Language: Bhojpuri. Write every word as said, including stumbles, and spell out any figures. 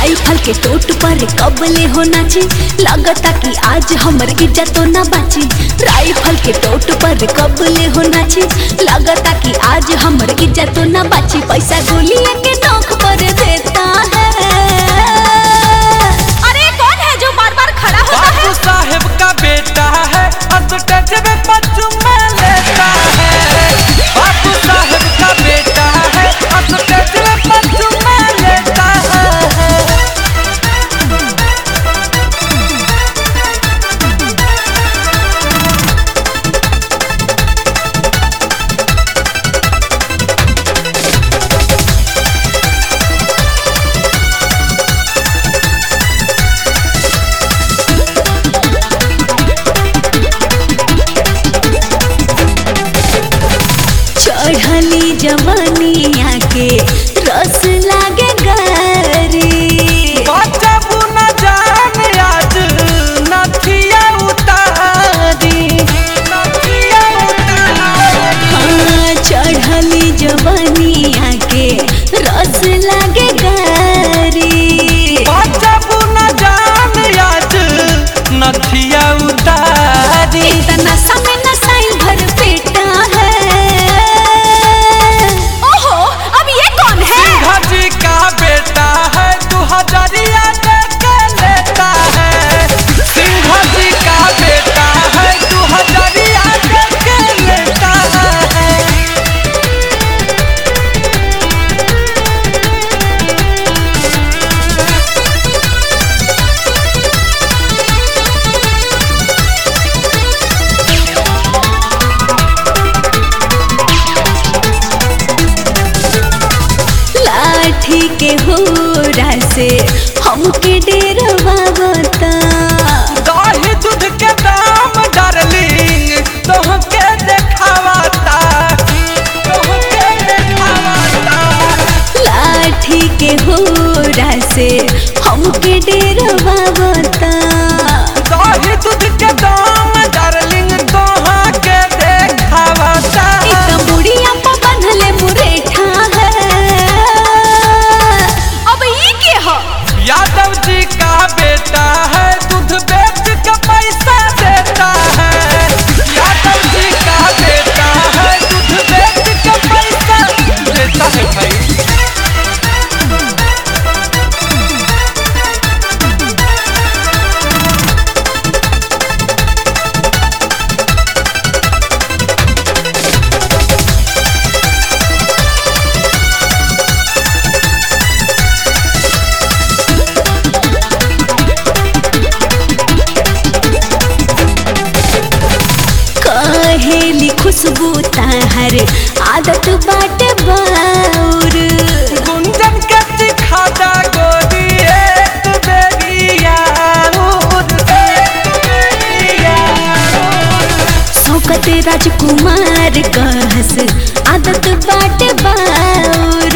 राइफल के टोट पर कबले हो नाची, लगता कि आज हमर इज्जत तो ना बाची। राइफल के टोट पर कबले हो नाची, लगता कि आज हमर इज्जत तो ना बाची। पैसा गोलियां के नोक पर देता है। अरे कौन है जो बार बार खड़ा होता है? बापू साहेब का बेटा है, स्टेज पे पचुम्मा लेता है। बापू साहेब का बेटा है, स्टेज पे पचुम्मा लेता है। चढ़ली जवानिया के रस लागे गारी। बचबू न जान आज नथिया उतारी, नथिया उतारी। हाँ, चढ़ली जवानिया के रस लागे गारी। बचबू न जान आज नथिया उतारी। इतना समय नसाई भर पेटा है। ओहो, अब ये कौन है? सिंघा जी का बेटा है, दो हजारिया दे के लेता है। सिंघा जी का बेटा है, दो हजारिया दे के लेता है। लाठी के होरा से हमके डेरवावता। दही दूध के दाम डार्लिंग तोहके देखावता, तोहके देखावता। लाठी के होरा से हमके डेरवावता। दही दूध के दाम डार्लिंग तोहके देखावता। इतना बुढ़िया पर बंधले मुरेठा है। अब ये के हो? यादव जी का बेटा है, दूध बेच के पैसा देता है। यादव जी का बेटा है, दूध बेच के पैसा देता है भाई। कहेली खुशबू ताहर आदत बाटे बाउर। गुंजन के सिखाता गोरी एक बेरिया उर, एक बेरिया उर। शौकत राजकुमार कहस आदत बाटे बाउर।